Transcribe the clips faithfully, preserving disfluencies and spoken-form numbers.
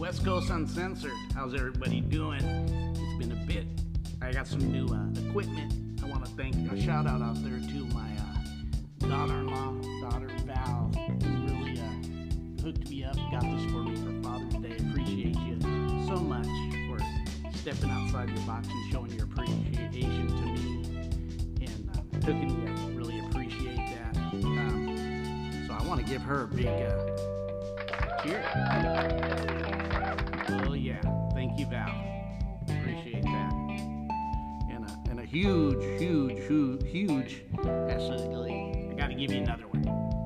West Coast Uncensored. How's everybody doing? It's been a bit. I got some new uh, equipment. I want to thank a shout out out there to my uh, daughter-in-law, daughter Val, who really uh, hooked me up, got this for me for Father's Day. Appreciate you so much for stepping outside your box and showing your appreciation to me and uh, hooking me up. Really appreciate that. Um, so I want to give her a big uh, cheer. Oh yeah, thank you, Val. Appreciate that. And a, and a huge, huge, huge, huge, absolutely. I got to give you another one.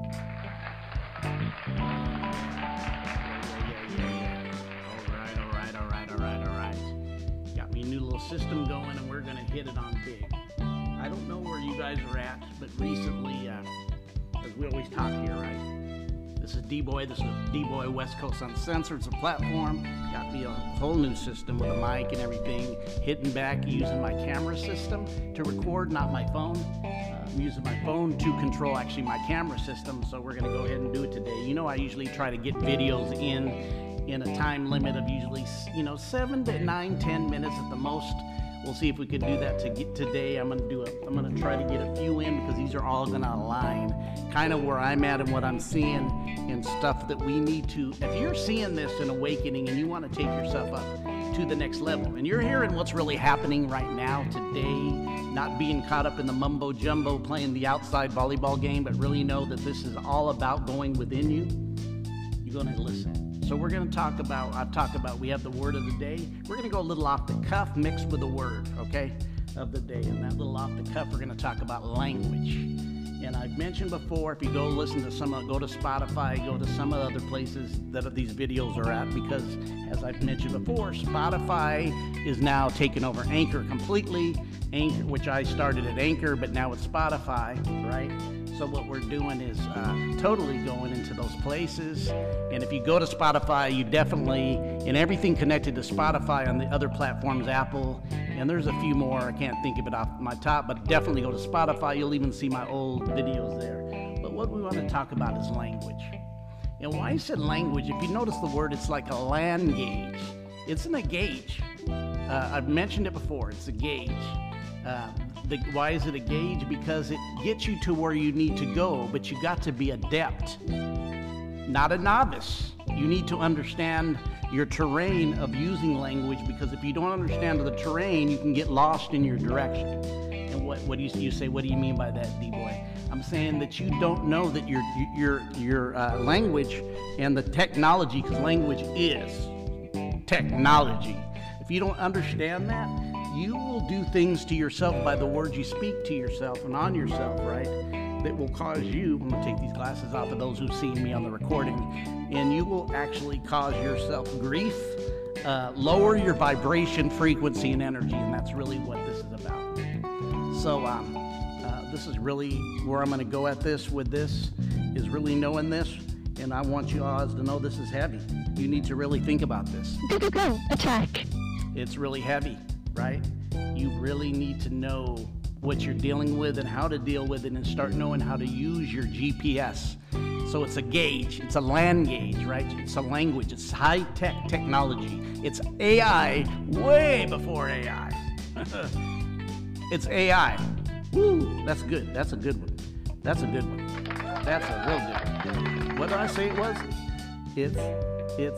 Yeah, yeah, yeah, yeah. All right, all right, all right, all right, all right. Got me a new little system going, and we're gonna hit it on big. I don't know where you guys are at, but recently, uh, as we always talk here, right? This is D-Boy. This is D-Boy West Coast Uncensored. It's a platform. Got me a whole new system with a mic and everything. Hitting back using my camera system to record, not my phone. Uh, I'm using my phone to control actually my camera system. So we're going to go ahead and do it today. You know, I usually try to get videos in in a time limit of usually, you know, seven to nine, ten minutes at the most. We'll see if we could do that to get today. I'm gonna do a. I'm gonna try to get a few in because these are all gonna align, kind of where I'm at and what I'm seeing and stuff that we need to. If you're seeing this in Awakening and you want to take yourself up to the next level, and you're hearing what's really happening right now today, not being caught up in the mumbo jumbo playing the outside volleyball game, but really know that this is all about going within you. You're gonna listen. So we're going to talk about, I've talked about, we have the word of the day. We're going to go a little off the cuff mixed with the word, okay, of the day. And that little off the cuff, we're going to talk about language. And I've mentioned before, if you go listen to some, go to Spotify, go to some of the other places that these videos are at, because as I've mentioned before, Spotify is now taking over Anchor completely, Anchor, which I started at Anchor, but now it's Spotify, right? So what we're doing is uh, totally going into those places. And if you go to Spotify, you definitely, and everything connected to Spotify on the other platforms, Apple, and there's a few more, I can't think of it off my top, but definitely go to Spotify. You'll even see my old videos there. But what we want to talk about is language. And why I said language, if you notice the word, it's like a land gauge. It's in a gauge. Uh, I've mentioned it before, it's a gauge. Uh, the, why is it a gauge? Because it gets you to where you need to go, but you got to be adept, not a novice. You need to understand your terrain of using language, because if you don't understand the terrain, you can get lost in your direction. And what, what do you, you say, what do you mean by that, D-Boy? I'm saying that you don't know that your, your, your uh, language and the technology, because language is technology. If you don't understand that, you will do things to yourself by the words you speak to yourself and on yourself, right? That will cause you, I'm gonna take these glasses off for those who've seen me on the recording, and you will actually cause yourself grief, uh, lower your vibration, frequency, and energy, and that's really what this is about. So um, uh, this is really where I'm gonna go at this with this, is really knowing this, and I want you all to know this is heavy. You need to really think about this. Go, go, go, attack. It's really heavy. Right? You really need to know what you're dealing with and how to deal with it, and start knowing how to use your G P S. So it's a gauge, it's a land gauge, right? It's a language, it's high-tech technology. It's A I way before A I. It's A I. Woo, that's good, that's a good one. That's a good one. That's a real good one. What did I say it was? It's, it's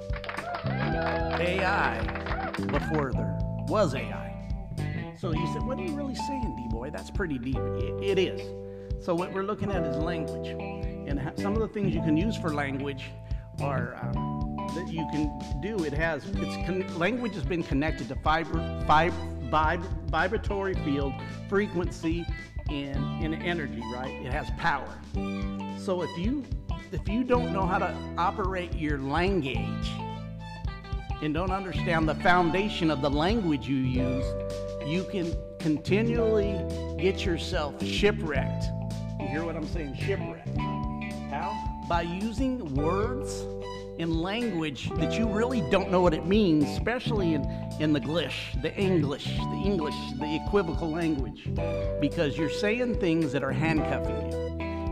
A I before there was A I. So you said, what are you really saying, D-Boy? That's pretty deep. It, it is. So what we're looking at is language. And some of the things you can use for language are um, that you can do. It has, it's con language has been connected to fiber, fiber, vib, vibratory field, frequency, and, and energy, right? It has power. So if you, if you don't know how to operate your language, and don't understand the foundation of the language you use, you can continually get yourself shipwrecked. You hear what I'm saying? Shipwrecked. How? By using words and language that you really don't know what it means, especially in, in the glish, the English, the English, the equivocal language, because you're saying things that are handcuffing you.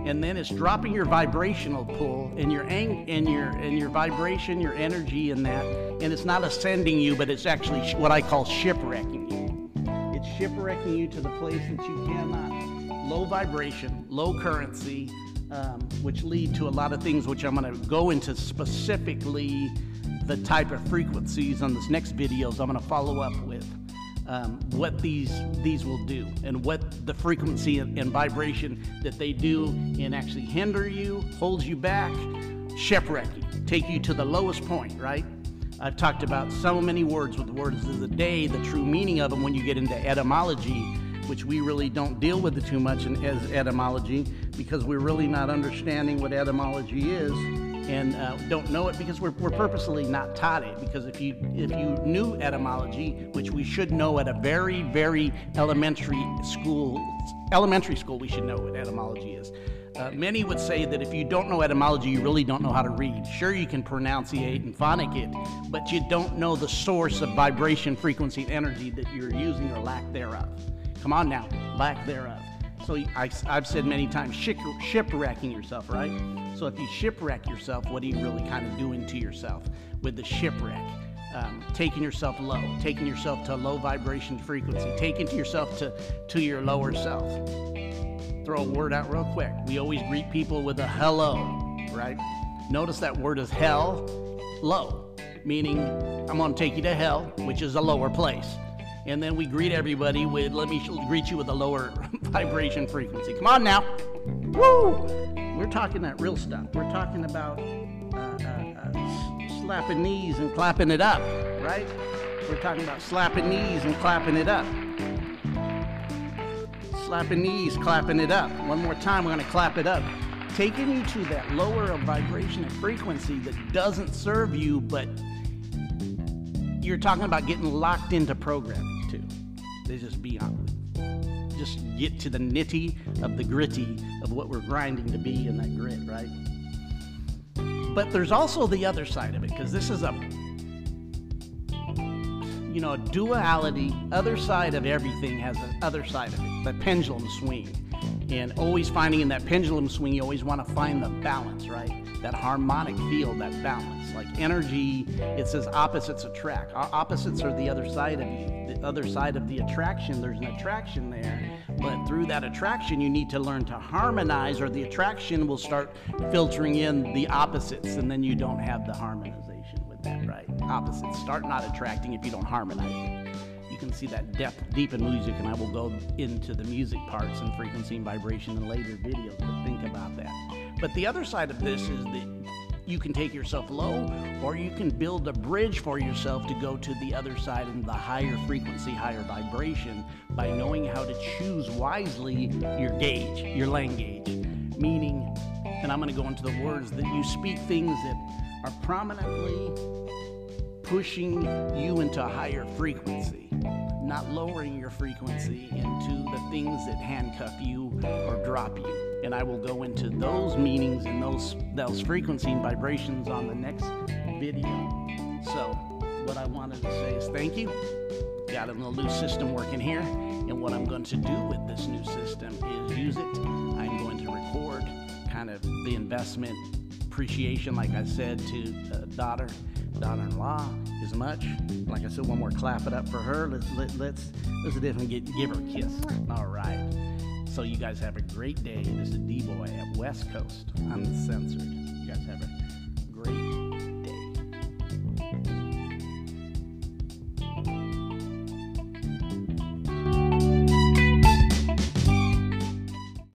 and then it's dropping your vibrational pull and your ang and your and your vibration, your energy in that, and it's not ascending you, but it's actually sh what I call shipwrecking you. It's shipwrecking you to the place that you cannot. Low vibration, low currency, um, which lead to a lot of things, which I'm going to go into specifically the type of frequencies on this next videos I'm going to follow up with. Um, what these these will do and what the frequency and, and vibration that they do and actually hinder you, holds you back, shipwreck you, take you to the lowest point, right? I've talked about so many words with the words of the day, the true meaning of them when you get into etymology, which we really don't deal with it too much in, as etymology, because we're really not understanding what etymology is. And uh, don't know it because we're, we're purposely not taught it. Because if you if you knew etymology, which we should know at a very very elementary school, elementary school, we should know what etymology is. Uh, many would say that if you don't know etymology, you really don't know how to read. Sure, you can pronunciate and phonic it, but you don't know the source of vibration, frequency, and energy that you're using or lack thereof. Come on now, lack thereof. So I, I've said many times, ship, shipwrecking yourself, right? So if you shipwreck yourself, what are you really kind of doing to yourself with the shipwreck? Um, taking yourself low, taking yourself to a low vibration frequency, taking yourself to, to your lower self. Throw a word out real quick. We always greet people with a hello, right? Notice that word is hell, low, meaning I'm going to take you to hell, which is a lower place. And then we greet everybody with, let me greet you with a lower vibration frequency. Come on now. Woo! We're talking that real stuff. We're talking about uh, uh, uh, slapping knees and clapping it up, right? We're talking about slapping knees and clapping it up. Slapping knees, clapping it up. One more time, we're going to clap it up. Taking you to that lower of vibration and frequency that doesn't serve you, but you're talking about getting locked into programming too. They just be on. Just get to the nitty of the gritty of what we're grinding to be in that grit, right? But there's also the other side of it, because this is a, you know, a duality. Other side of everything has an other side of it, the pendulum swing. And always finding in that pendulum swing, you always want to find the balance, right? That harmonic field, that balance. Like energy, it says opposites attract. Opposites are the other side of you. The other side of the attraction, there's an attraction there. But through that attraction, you need to learn to harmonize, or the attraction will start filtering in the opposites, and then you don't have the harmonization with that, right? Opposites start not attracting if you don't harmonize it. You can see that depth deep in music, and I will go into the music parts and frequency and vibration in later videos, but think about that. But the other side of this is that you can take yourself low, or you can build a bridge for yourself to go to the other side and the higher frequency, higher vibration, by knowing how to choose wisely your gauge, your lane gauge. Meaning, and I'm going to go into the words, that you speak things that are prominently pushing you into a higher frequency, not lowering your frequency into the things that handcuff you or drop you. And I will go into those meanings and those, those frequency and vibrations on the next video. So what I wanted to say is thank you. Got a little new system working here. And what I'm going to do with this new system is use it. I'm going to record kind of the investment appreciation, like I said, to uh, daughter, daughter-in-law as much. Like I said, one more clap it up for her. Let's, let, let's, let's definitely get, give her a kiss. All right. So you guys have a great day. This is D-Boy at West Coast Uncensored. You guys have a